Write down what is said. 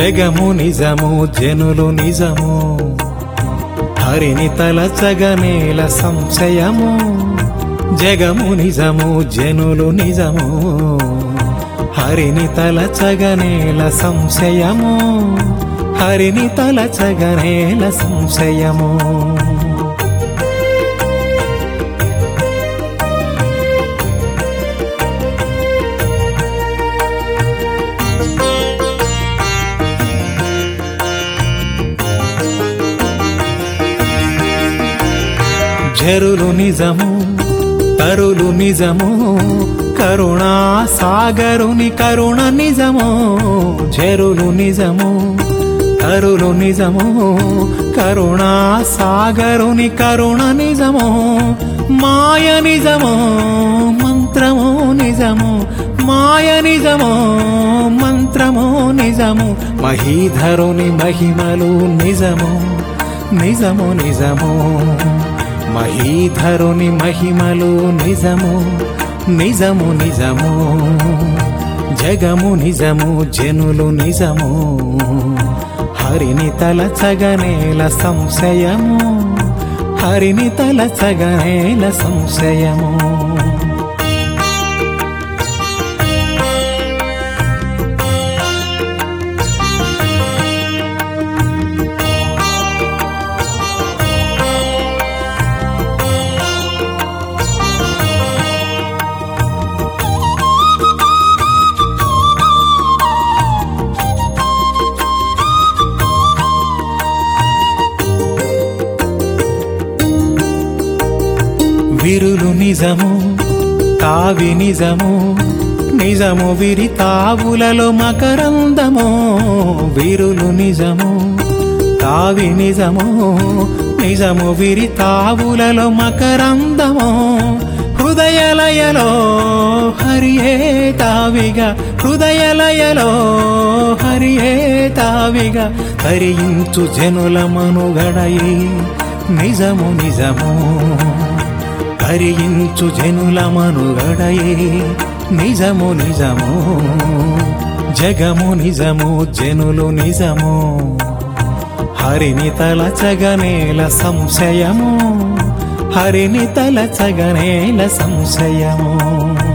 జగము నిజము జనులు నిజము హరిని తలచగనేల సంశయము జగము నిజము జనులు నిజము హరిని తలచగనేల సంశయము హరిని తలచగనేల సంశయము ఝరులు నిజము తరులు నిజము కరుణా సాగరుని కరుణ నిజము ఝరులు నిజము తరులు నిజము కరుణా సాగరుని కరుణ నిజము మాయ నిజము మంత్రము నిజము మాయ నిజము మంత్రము నిజము మహీధరుని మహిమలు నిజము నిజము నిజము మహీధరుని మహిమలు నిజము నిజము నిజము జగము నిజము జనులు నిజము హరిని తలచగనేల సంశయము హరిని తలచగనేల సంశయము విరులు నిజము తావి నిజము నిజము విరి తావులలో మకరందము విరులు నిజము తావి నిజము నిజము విరి తావులలో మకరందము హృదయలయలో హరియే తావిగా హృదయలయలో హరియే తావిగా తరించు జనుల మనుగడయి నిజము నిజము హరించు జనుల మనుగడయే నిజము నిజము జగము నిజము జనులు నిజము హరిని తలచగనేల సంశయము హరిని తలచగనేల సంశయము